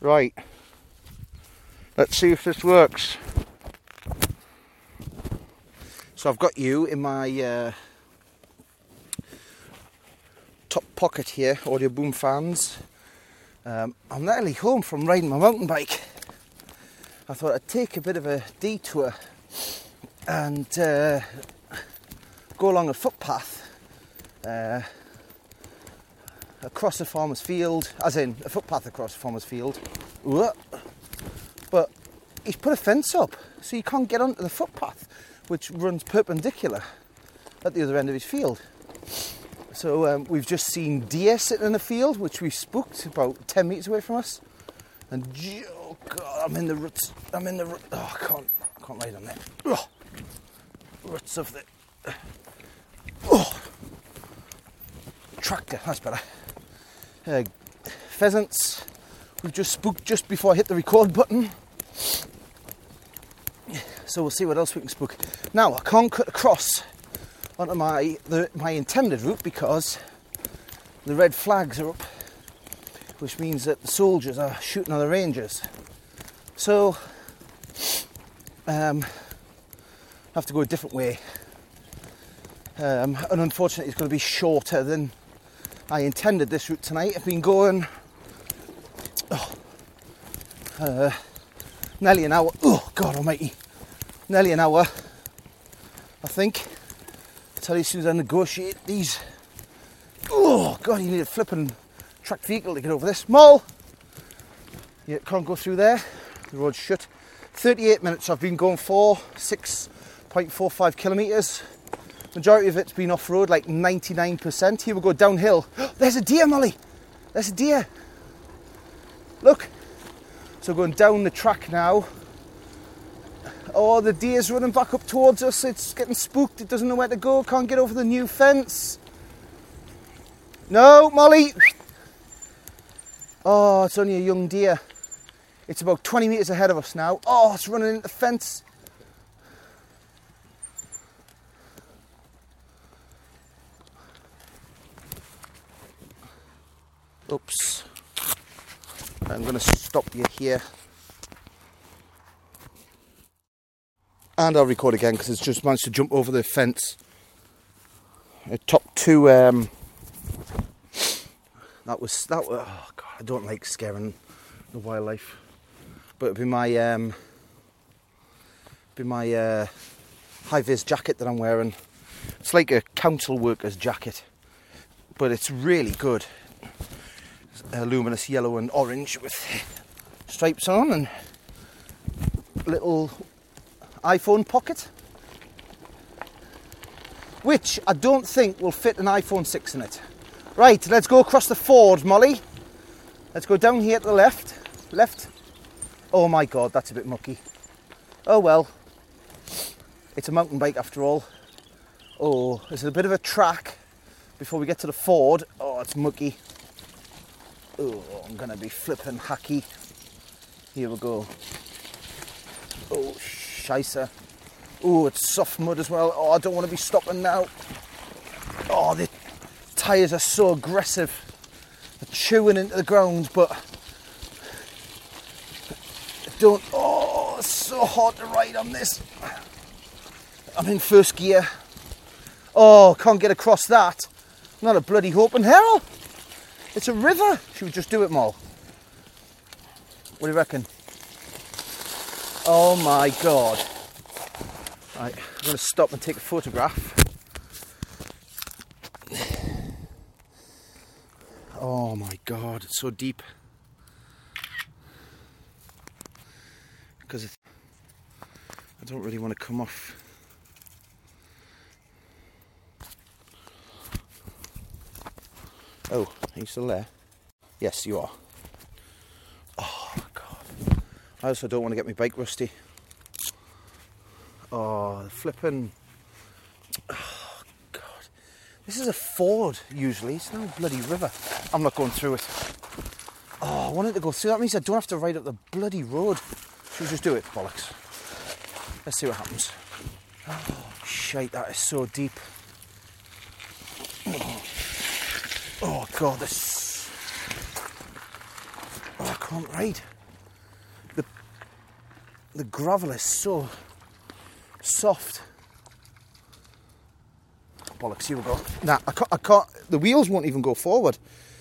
Right, let's see if this works. So I've got you in my top pocket here, audio boom fans. I'm nearly home from riding my mountain bike. I thought I'd take a bit of a detour and go along a footpath across a farmer's field, as in a footpath across a farmer's field. But he's put a fence up so you can't get onto the footpath, which runs perpendicular at the other end of his field. So we've just seen deer sitting in a field, which we spooked about 10 metres away from us. And oh God, I'm in the roots. Oh, I can't ride on that. Oh, roots of the tractor. That's better. Pheasants. We've just spooked just before I hit the record button. So we'll see what else we can spook. Now I can't cut across onto my intended route because the red flags are up, which means that the soldiers are shooting on the rangers. So I have to go a different way. And unfortunately it's going to be shorter than I intended this route tonight. I've been going nearly an hour. Oh God almighty. Nearly an hour, I think. I'll tell you as soon as I negotiate these. Oh God, you need a flipping tracked vehicle to get over this. Mole! You can't go through there. The road's shut. 38 minutes I've been going for, 6.45 kilometres. Majority of it's been off-road, like 99%. Here we go downhill. There's a deer, Molly! There's a deer! Look! So going down the track now. Oh, the deer's running back up towards us. It's getting spooked. It doesn't know where to go. Can't get over the new fence. No, Molly! Oh, it's only a young deer. It's about 20 metres ahead of us now. Oh, it's running into the fence. Oops. I'm going to stop you here. And I'll record again because it's just managed to jump over the fence. Top two. That was. Oh God, I don't like scaring the wildlife. But it'd be my high-vis jacket that I'm wearing. It's like a council worker's jacket, but it's really good. It's luminous yellow and orange with stripes on and little iPhone pocket, which I don't think will fit an iPhone 6 in it. Right, let's go across the ford, Molly. Let's go down here to the left. Oh my God, that's a bit mucky. Oh well, it's a mountain bike after all. Oh, there's a bit of a track before we get to the ford. Oh, it's mucky. Oh, I'm gonna be flipping hacky. Here we go. Oh, Scheisse. Oh, it's soft mud as well. Oh, I don't want to be stopping now. Oh, the tyres are so aggressive. They're chewing into the ground, but don't. Oh, it's so hard to ride on this. I'm in first gear. Oh, can't get across that. Not a bloody hope in hell. It's a river. Should we just do it, Mol? What do you reckon? Oh my God. Right, I'm going to stop and take a photograph. Oh my God, it's so deep. Because I don't really want to come off. Oh, are you still there? Yes, you are. Oh God. I also don't want to get my bike rusty. Oh, the flipping. Oh God. This is a ford usually. It's not a bloody river. I'm not going through it. Oh, I wanted to go through. That means I don't have to ride up the bloody road. Should we just do it? Bollocks. Let's see what happens. Oh, shite, that is so deep. Oh God, this. Oh, can't ride. The gravel is so soft. Bollocks, here we go. Nah, I can't, the wheels won't even go forward.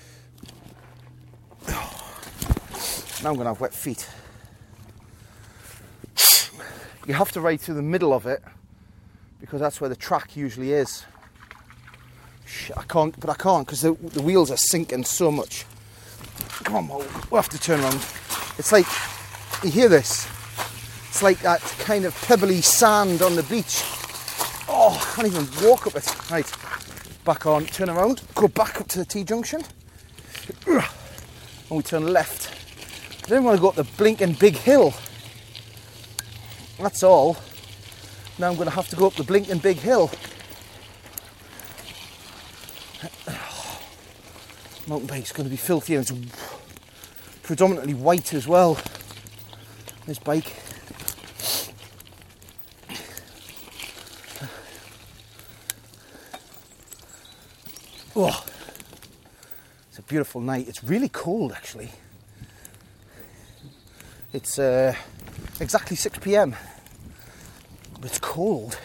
Now I'm going to have wet feet. You have to ride through the middle of it because that's where the track usually is. I can't because the wheels are sinking so much. Come on, Mo, we'll have to turn around. It's like, you hear this? It's like that kind of pebbly sand on the beach. Oh, I can't even walk up it. Right, back on, turn around, go back up to the T-junction. And we turn left. I don't want to go up the blinking big hill. That's all. Now I'm going to have to go up the blinking big hill. Mountain bike's going to be filthy and it's predominantly white as well. This bike. Oh, it's a beautiful night. It's really cold actually. It's exactly 6 p.m. but it's cold.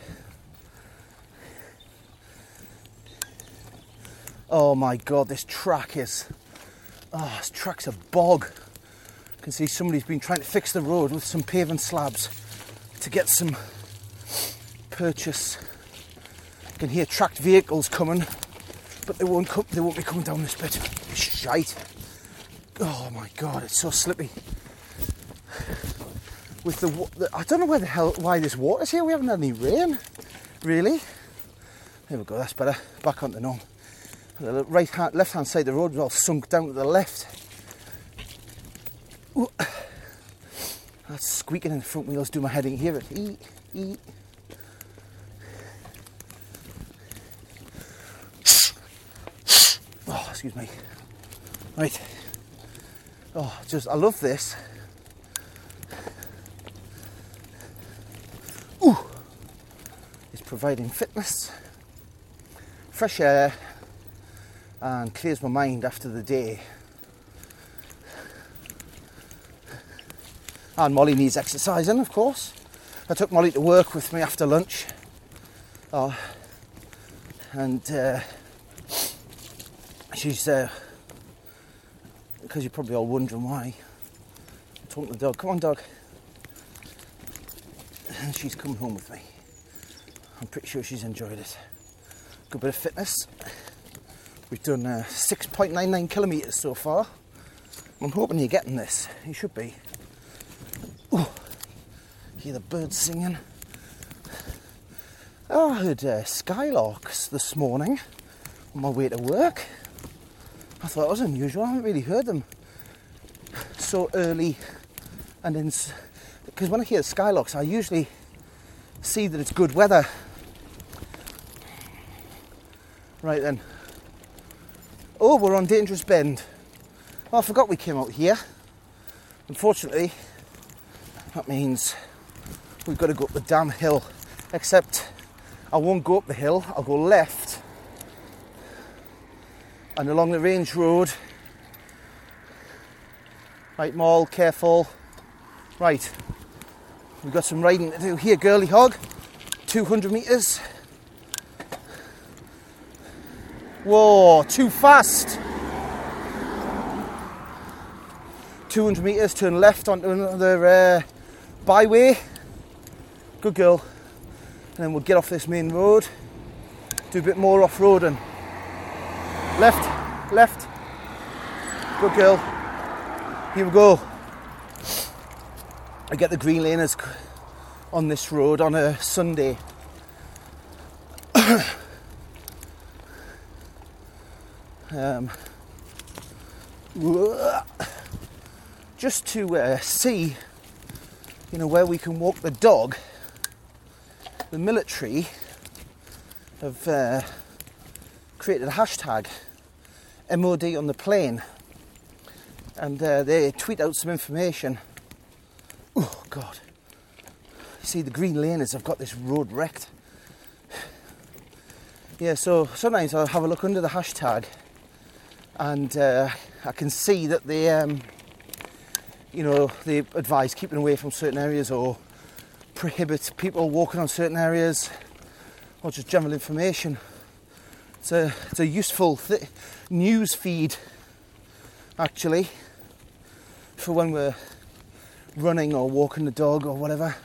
Oh my god, this track's a bog. You can see somebody's been trying to fix the road with some paving slabs to get some purchase. You can hear tracked vehicles coming, but they won't be coming down this bit. It's shite. Oh my god, it's so slippy. With I don't know why there's water's here. We haven't had any rain, really. There we go, that's better. Back onto norm. The left hand side of the road was all sunk down to the left. Ooh. That's squeaking in the front wheels, do my head in here. Oh, excuse me. Right. Oh, I love this. Ooh. It's providing fitness, fresh air, and clears my mind after the day. And Molly needs exercising, of course. I took Molly to work with me after lunch. And she's, because you're probably all wondering why, I'm talking to the dog. Come on, dog. And she's coming home with me. I'm pretty sure she's enjoyed it. Good bit of fitness. We've done 6.99 kilometres so far. I'm hoping you're getting this. You should be. Ooh, hear the birds singing. Oh, I heard skylarks this morning on my way to work. I thought it was unusual. I haven't really heard them so early. And because when I hear skylarks, I usually see that it's good weather. Right then. Oh, we're on Dangerous Bend. Oh, I forgot we came out here. Unfortunately, that means we've got to go up the damn hill. Except I won't go up the hill, I'll go left. And along the range road. Right, Maul, careful. Right, we've got some riding to do here, girly hog. 200 metres. Whoa, too fast. 200 metres, turn left onto another byway. Good girl. And then we'll get off this main road. Do a bit more off-roading. Left. Good girl. Here we go. I get the green laners on this road on a Sunday. Just to see, where we can walk the dog. The military have created a hashtag, MOD on the plane, and they tweet out some information. Oh God! You see, the green laners have got this road wrecked. Yeah, so sometimes I'll have a look under the hashtag, and I can see that you know, they advise keeping away from certain areas or prohibit people walking on certain areas, or just general information. It's a useful news feed, actually, for when we're running or walking the dog or whatever.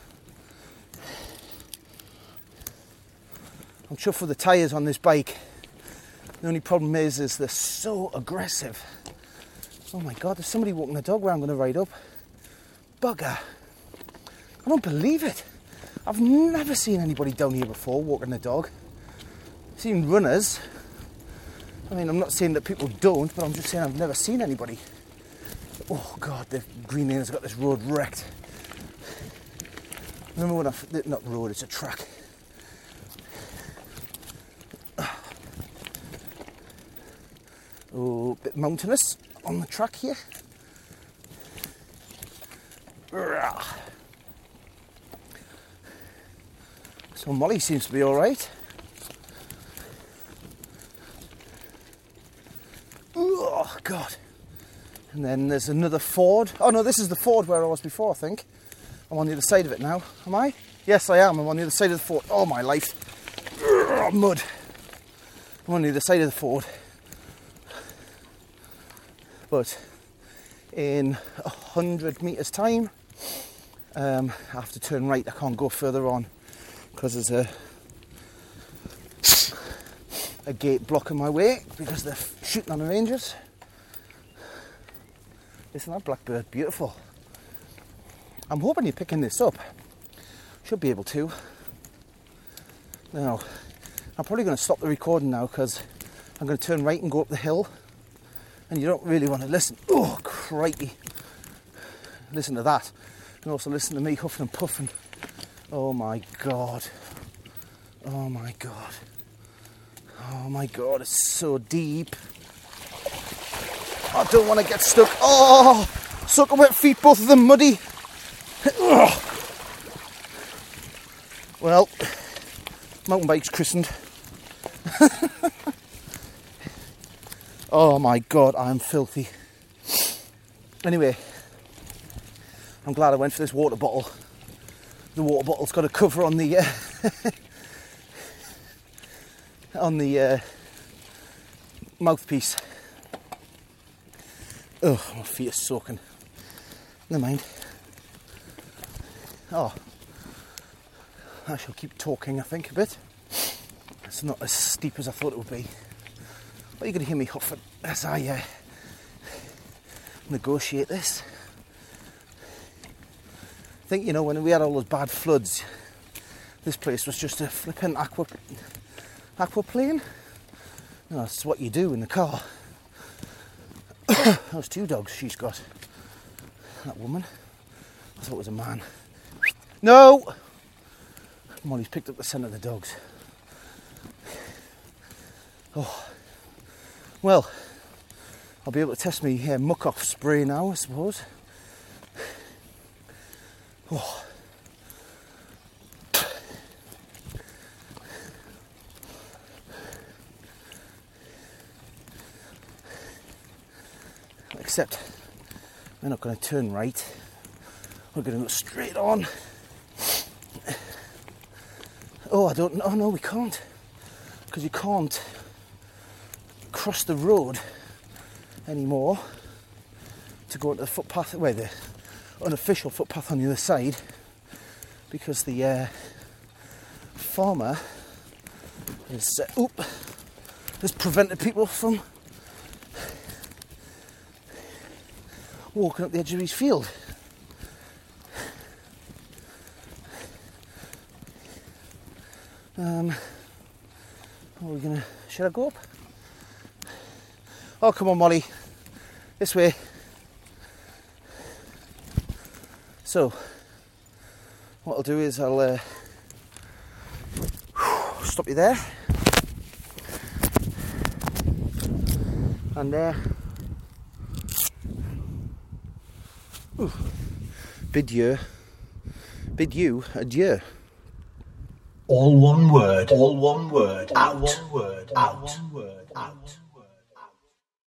I'm chuffed with the tyres on this bike. The only problem is they're so aggressive. Oh my God, there's somebody walking a dog where I'm going to ride up. Bugger. I don't believe it. I've never seen anybody down here before walking a dog. I've seen runners. I mean, I'm not saying that people don't, but I'm just saying I've never seen anybody. Oh God, the Green Lane's got this road wrecked. Remember when not road, it's a track. Oh, a bit mountainous on the track here. So Molly seems to be all right. Oh God! And then there's another ford. Oh no, this is the ford where I was before. I think I'm on the other side of it now. Am I? Yes, I am. I'm on the other side of the ford. Oh my life! Mud. I'm on the other side of the ford. But in 100 metres time, I have to turn right. I can't go further on because there's a gate blocking my way because they're shooting on the rangers. Isn't that blackbird beautiful? I'm hoping you're picking this up. Should be able to. Now, I'm probably going to stop the recording now because I'm going to turn right and go up the hill. And you don't really want to listen. Oh, crikey. Listen to that. And also listen to me huffing and puffing. Oh my God. Oh my God. Oh my God, it's so deep. I don't want to get stuck. Oh, soaking wet feet, both of them muddy. Well, mountain bike's christened. Oh my God, I'm filthy. Anyway, I'm glad I went for this water bottle. The water bottle's got a cover on the mouthpiece. Oh, my feet are soaking. Never mind. Oh, I shall keep talking, I think, a bit. It's not as steep as I thought it would be. But you're going to hear me huffing as I negotiate this. I think, you know, when we had all those bad floods, this place was just a flipping aquaplane. No, that's what you do in the car. Those two dogs she's got. That woman. I thought it was a man. No! Molly's picked up the scent of the dogs. Oh. Well, I'll be able to test my muck off spray now, I suppose. Oh. Except we're not going to turn right. We're going to go straight on. Oh, I don't know. Oh, no, we can't. Because you can't cross the road anymore to go into the footpath, where the unofficial footpath on the other side, because the farmer has prevented people from walking up the edge of his field. Should I go up? Oh, come on, Molly. This way. So, what I'll do is I'll stop you there. And bid you adieu. All one word, out, all one word, out, all one word, out.